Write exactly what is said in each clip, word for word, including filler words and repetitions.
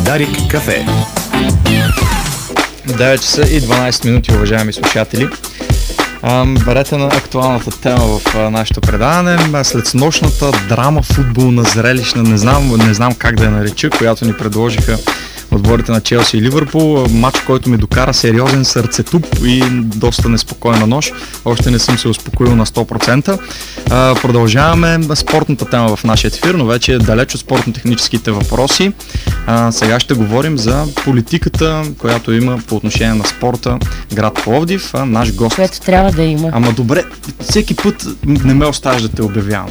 Дарик кафе. девет часа и дванайсет минути, уважаеми слушатели. Берете на актуалната тема в а, нашето предаване. След нощната драма футболна, зрелищна, не знам, не знам как да я нареча, която ни предложиха отборите на Челси и Ливърпул. Матч, който ми докара сериозен сърцетуп и доста неспокойна нощ. Още не съм се успокоил на сто процента. А, продължаваме спортната тема в нашия ефир, но вече е далеч от спортно-техническите въпроси. А, сега ще говорим за политиката, която има по отношение на спорта град Пловдив. А, наш гост. Което трябва да има. Ама добре, всеки път не ме оставаш да те обявявам.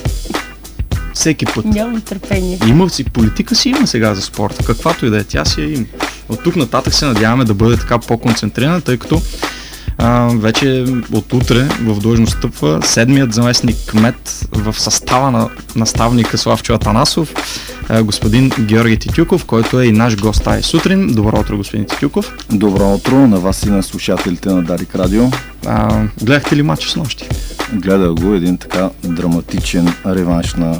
Всеки път. Нямам търпение. Има си, политика си има сега за спорта, каквато и да е, тя си я има. От тук нататък се надяваме да бъде така по-концентрирана, тъй като а, вече от утре в длъжност стъпва седмият заместник кмет в състава на наставника Славчо Атанасов, а, господин Георги Титюков, който е и наш гост тази сутрин. Добро утро, господин Титюков. Добро утро на вас и на слушателите на Дарик Радио. А, гледахте ли матча с нощи? Гледах го, един така драматичен реванш на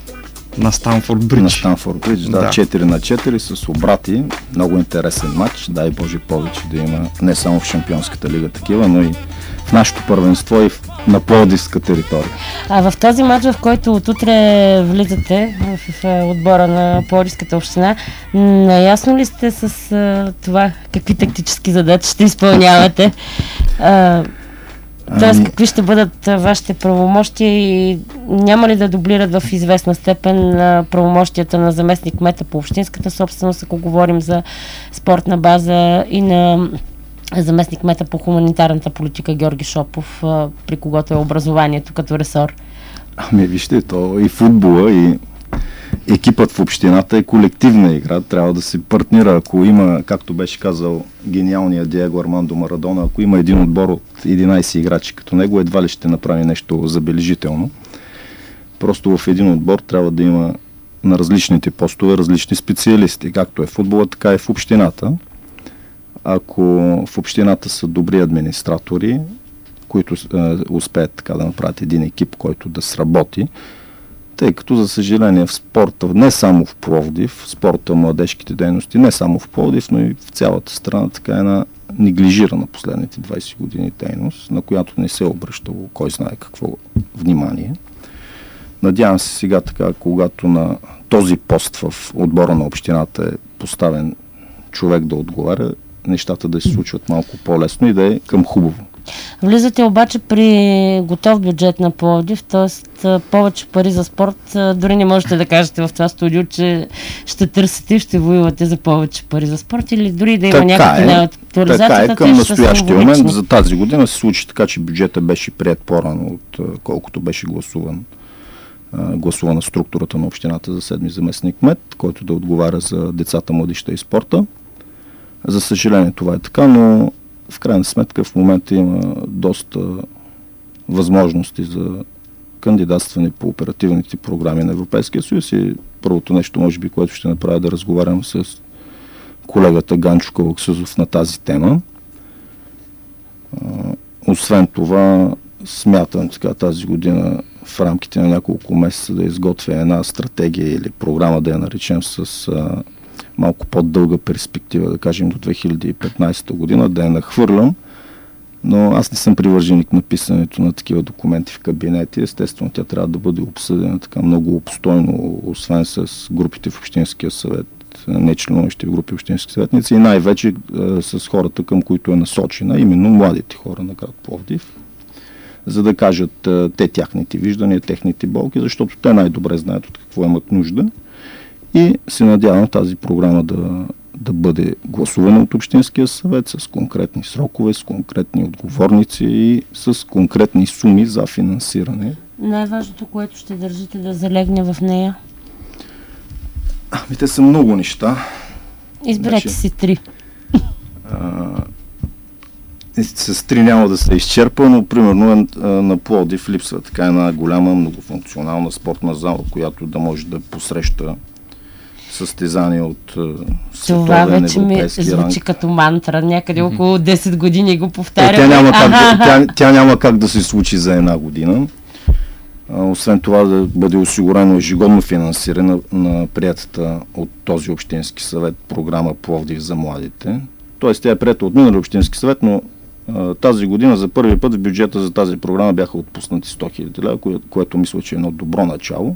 На Станфорд Бридж. На Станфорд Бридж, да, да, четири на четири с обрати. Много интересен матч. Дай Боже повече да има не само в Шампионската лига такива, но и в нашото първенство и в, на пловдивска територия. А в този матч, в който отутре влизате в, в отбора на Пловдивската община, наясно ли сте с а, това какви тактически задачи ще изпълнявате? А, Тоест, какви ще бъдат вашите правомощия и няма ли да дублират в известна степен на правомощията на заместник кмета по общинската собственост, ако говорим за спортна база, и на заместник кмета по хуманитарната политика Георги Шопов, при когото е образованието като ресор? Ами вижте, то и футбола, и екипът в общината е колективна игра, трябва да се партнира. Ако има, както беше казал гениалният Диего Армандо Марадона, ако има един отбор от единайсет играчи като него, едва ли ще направи нещо забележително. Просто в един отбор трябва да има на различните постове различни специалисти, както е в футбола, така и в общината. Ако в общината са добри администратори, които е, успеят така да направят един екип, който да сработи, тъй като, за съжаление, в спорта, не само в Пловдив, в спорта, младежките дейности, не само в Пловдив, но и в цялата страна, така е една неглижирана последните двайсет години дейност, на която не се е обръщало кой знае какво внимание. Надявам се сега така, когато на този пост в отбора на общината е поставен човек да отговаря, нещата да се случват малко по-лесно и да е към хубаво. Влизате обаче при готов бюджет на Пловдив, т.е. повече пари за спорт. Дори не можете да кажете в това студио, че ще търсите и ще воювате за повече пари за спорт, или дори да има така някакви е, актуализации. Така е, към настоящия момент за тази година се случи така, че бюджета беше прият по-рано от колкото беше гласуван. гласувана структурата на общината за седми заместник кмет, който да отговаря за децата, младежта и спорта. За съжаление това е така, но в крайна сметка в момента има доста възможности за кандидатстване по оперативните програми на Европейския съюз и първото нещо, може би, което ще направя, да разговарям с колегата Ганчо Калаксузов на тази тема. Освен това, смятам така тази година в рамките на няколко месеца да изготвя една стратегия или програма, да я наречем с а, малко по-дълга перспектива, да кажем до две хиляди и петнайсета година, да я нахвърлям, но аз не съм привърженик на писането на такива документи в кабинети. Естествено, тя трябва да бъде обсъдена така много обстойно, освен с групите в Общинския съвет, не членуващи в групи общински съветници, и най-вече а, с хората, към които е насочена, именно младите хора на град Пловдив, за да кажат а, те тяхните виждания, техните болки, защото те най-добре знаят от какво имат нужда. И се надявам тази програма да, да бъде гласувана от Общинския съвет с конкретни срокове, с конкретни отговорници и с конкретни суми за финансиране. Най-важното, което ще държите да залегне в нея? Ами те са много неща. Изберете си три. А, с три няма да се изчерпа, но примерно на Пловдив липсва така една голяма многофункционална спортна зала, която да може да посреща състезания от световен, европейски ранг. Това вече ми звучи като мантра. Някъде mm-hmm. около десет години го повтарям. Е, тя, няма как да, тя, тя няма как да се случи за една година. Освен това да бъде осигурено ежегодно финансиране на, на приятата от този общински съвет програма Пловдив за младите. Тоест тя е приета от минали общински съвет, но а, тази година за първи път в бюджета за тази програма бяха отпуснати сто хиляди лева, кое, което мисля, че е едно добро начало.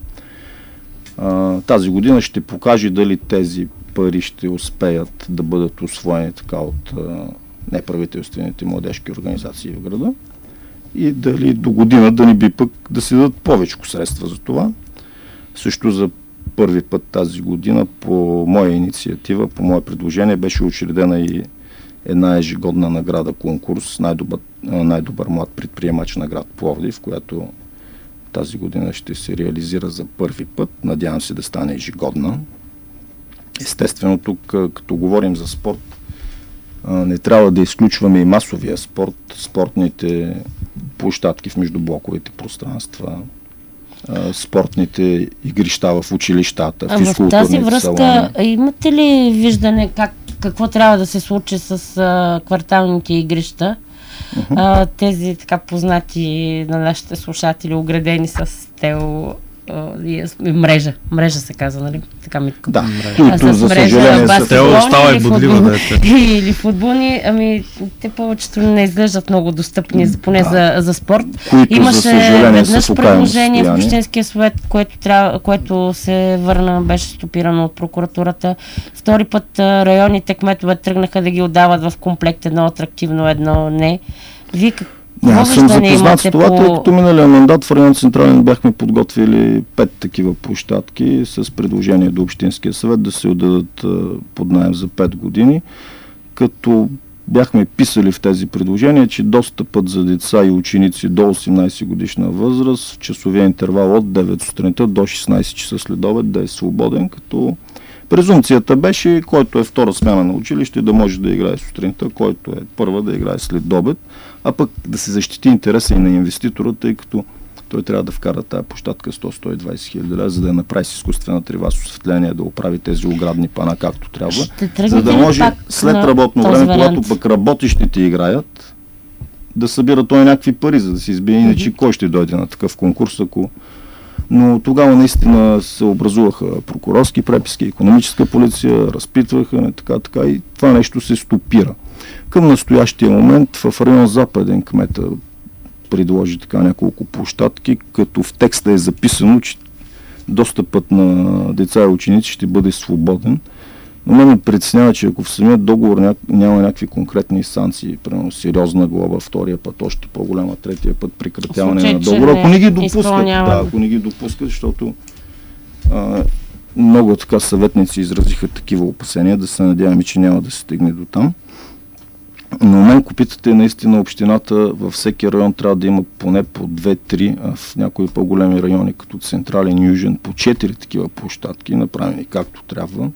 А, тази година ще покаже дали тези пари ще успеят да бъдат усвоени така от а, неправителствените младежки организации в града. И дали до година да ни би пък да се дадат повече средства за това. Също за първи път тази година по моя инициатива, по мое предложение беше учредена и една ежегодна награда конкурс най-добър, най-добър млад предприемач на град Пловдив, която тази година ще се реализира за първи път. Надявам се да стане ежегодна. Естествено тук, като говорим за спорт, не трябва да изключваме и масовия спорт, спортните площадки в междублоковите пространства, спортните игрища в училищата, а физкултурните салони. В тази връзка салони. имате ли виждане как, какво трябва да се случи с а, кварталните игрища? Uh-huh. А, тези така познати на нашите слушатели, оградени с тел и мрежа. Мрежа се казва, нали? Така ми да, мрежа. които за съжаление са тел, остава и бодлива да е. Или футболни, ами те повечето не изглеждат много достъпни, поне да. за, за спорт. Които, имаше веднъж предложение в състояние. Общинския съвет, което, трябва, което се върна, беше стопирано от прокуратурата. Втори път районните кметове тръгнаха да ги отдават в комплект, едно атрактивно, едно не. Вие как Аз съм запознат с това, по... тъй като миналия мандат в район Централен бяхме подготвили пет такива площадки с предложение до Общинския съвет да се отдадат под наем за пет години, като бяхме писали в тези предложения, че достъпът за деца и ученици до осемнайсет годишна възраст в часовия интервал от девет сутринта до шестнайсет часа след обед да е свободен, като презумцията беше, който е втора смяна на училище да може да играе сутринта, който е първа да играе след обед, а пък да се защити интереса и на инвеститора, тъй като той трябва да вкара тази площадка сто до сто и двайсет хиляди лева, за да я направи с изкуствена трива с осветление, да оправи тези оградни пана както трябва, за да може след работно време, когато пък работещите играят, да събира той някакви пари, за да се избие, иначе кой ще дойде на такъв конкурс, ако... Но тогава наистина се образуваха прокурорски преписки, икономическа полиция, разпитваха, така, така и това нещо се стопира. Към настоящия момент в район Западен кмета предложи така няколко площадки, като в текста е записано, че достъпът на деца и ученици ще бъде свободен. Но мен ме притеснява, че ако в самия договор ня... няма някакви конкретни санкции, примерно сериозна глоба, втория път още по-голяма, третия път прекратяване случай, на договора, ако не ги допускат, да, ако не ги допускат, защото а, много така съветници изразиха такива опасения, да се надяваме, че няма да се стигне до там. Но мен копитата е наистина общината във всеки район трябва да има поне по две-три, а в някои по-големи райони, като Централен и Южен, по четири такива площадки, направени както трябва,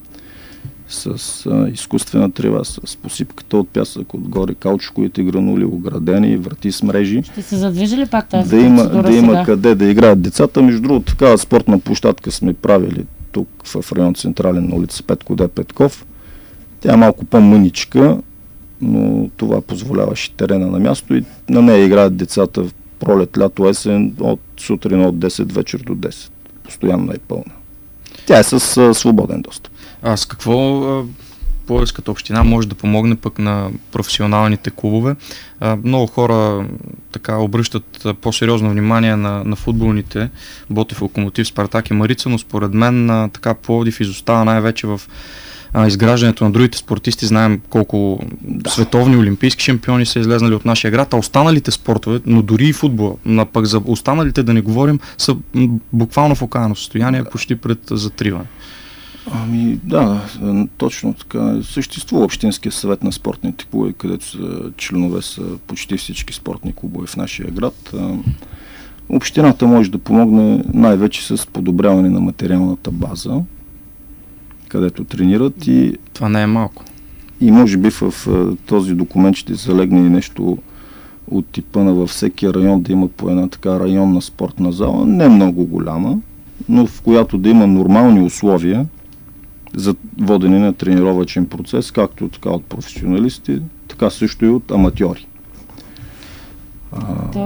с а, изкуствена трива, с посипката от пясък, отгоре каучковите гранули, оградени, врати с мрежи. Ще се задвижи ли пак тази да има, да има сега? къде да играят децата. Между другото, такава спортна площадка сме правили тук в район Централен на улица Петко Д. Петков. Тя е малко по-мъничка, но това позволяваше терена на място и на нея играят децата в пролет, лято, есен, от сутрин от десет вечер до десет. Постоянно е пълна. Тя е с а, свободен достъп. А с какво а, Пловдивската община може да помогне пък на професионалните клубове? А, много хора така обръщат а, по-сериозно внимание на, на футболните, Ботев, Локомотив, Спартак и Марица, но според мен а, така Пловдив изостава най-вече в а, изграждането на другите спортисти. Знаем колко да. световни олимпийски шампиони са излезнали от нашия град, а останалите спортове, но дори и футбола, но пък за останалите да не говорим, са буквално в окаяно състояние, да. почти пред затриване. Ами да, точно така. Съществува Общинския съвет на спортните клубове, където са, членове са почти всички спортни клубове в нашия град. Общината може да помогне най-вече с подобряване на материалната база, където тренират и... Това не е малко. И може би в, в този документ ще залегне и нещо от типа на във всеки район да има по една така районна спортна зала, не много голяма, но в която да има нормални условия за водене на тренировъчен процес, както така от професионалисти, така също и от аматьори. Тоест,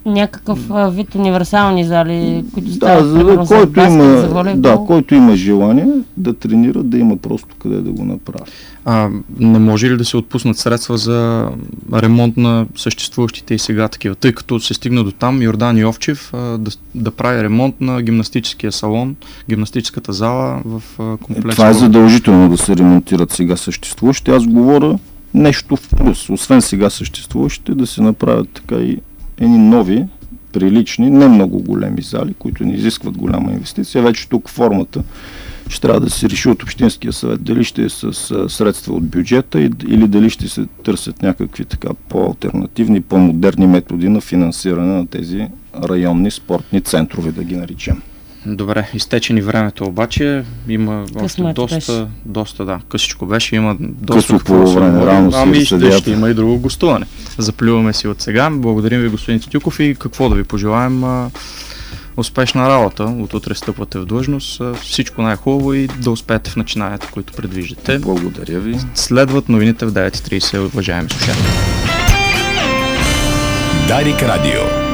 някакъв а, вид универсални зали, които Да, стават за, примерно, за който, баскет, има, за волейбол. да, който има желание да тренира, да има просто къде да го направи. А, не може ли да се отпуснат средства за ремонт на съществуващите и сега такива? Тъй като се стигна до там Йордан Йовчев а, да, да прави ремонт на гимнастическия салон, гимнастическата зала в а, комплекс. Е, това е задължително да се ремонтират сега съществуващите. Аз говоря нещо в плюс. Освен сега съществуващите, да се направят така и едни нови, прилични, не много големи зали, които не изискват голяма инвестиция. Вече тук формата ще трябва да се реши от Общинския съвет. Дали ще е с средства от бюджета или дали ще се търсят някакви така по-алтернативни, по-модерни методи на финансиране на тези районни спортни центрове, да ги наричам. Добре, изтече ни времето обаче, има още Късмет доста, беше. доста, да, късичко беше, има доста Късо по време, рано си ами ще, разсъдят. ще има и друго гостуване. Заплюваме си от сега. Благодарим ви, господин Тютюков, и какво да ви пожелаем? А, успешна работа, от утре стъпвате в длъжност, а, всичко най-хубаво и да успеете в начинанията, които предвиждате. Благодаря ви. Следват новините в девет и трийсет, уважаеми слушатели. Дарик Радио.